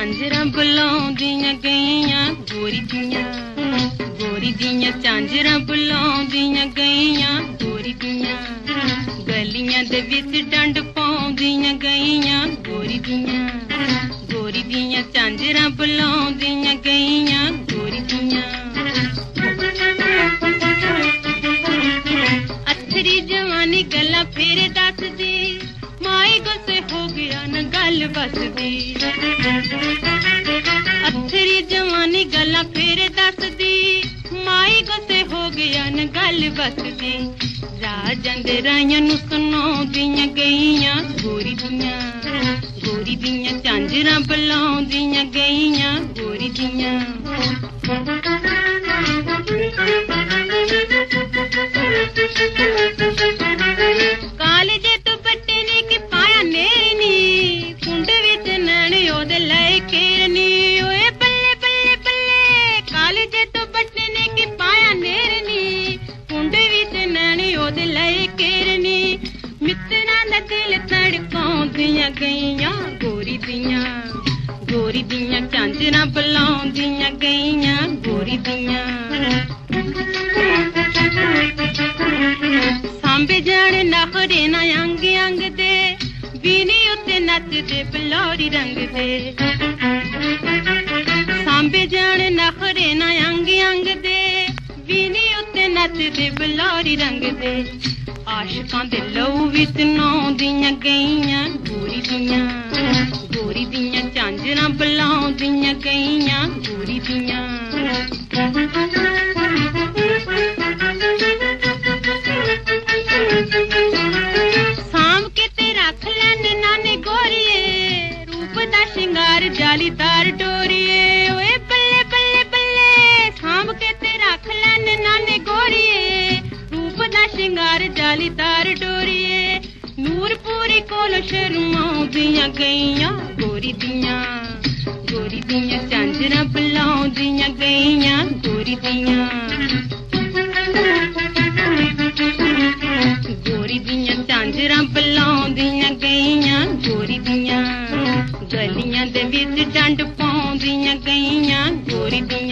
झांजरां बुलाउंदियां गईयां गोरी दियां झांजरां बुलाउंदियां गईयां गोरी दियां गलियां दे विच डंड पाउंदियां गईयां गोरी दियां झांजरां बुलाउंदियां गईयां गोरी दियां अथरी जवानी गल्लां फेरे दसदी माई गुस्से हो गया न गल बसदी अथरी जवानी गल्लां फेरे दसदी माई गुस्से हो गया न गल बसदी राजां दे राइयां नूं सुनाउंदियां गईयां गोरी दियां झांजरां बुलाउंदियां गईयां गोरी दियां कालजे तो बट्टे ने कि पाया नेरनी कुंड विच नैन ओदे लए केरनी ओए बल्ले बल्ले बल्ले कालजे तो बट्टे ने कि पाया नेरनी कुंड विच नैन ओदे लए केरनी मित्तरां दा दिल धड़काउंदियां गईयां गोरी दियां झांजरां बुलाउंदियां गईयां गोरी दियां सांबे जाने नखरे ना अंग अंग दे बीनी उत्ते नचदे बलौरी रंग दे सांबे जाने नखरे ना अंग अंग दे बीनी उत्ते नचदे बलौरी रंग दे आशिकां दे लहू विच नौंदियां गईयां गोरी दियां झांजरां बुलाउंदियां गईयां गोरी दियां साम के ते रख लैन नाने गोरिए रूप दा शिंगार जालीदार डोरिए ओए बल्ले बल्ले बल्ले साम के ते रख लैन नाने गोरिए रूप दा शिंगार जालीदार डोरिए नूरपुरी कोल शर्माउंदियां गईयां गोरी दियां झांजरां बुलाउंदियां गईयां गोरी दियां झांजरां बुलाउंदियां गईयां गोरी दियां गलियां दे विच डंड पाउंदियां गईयां गोरी दियां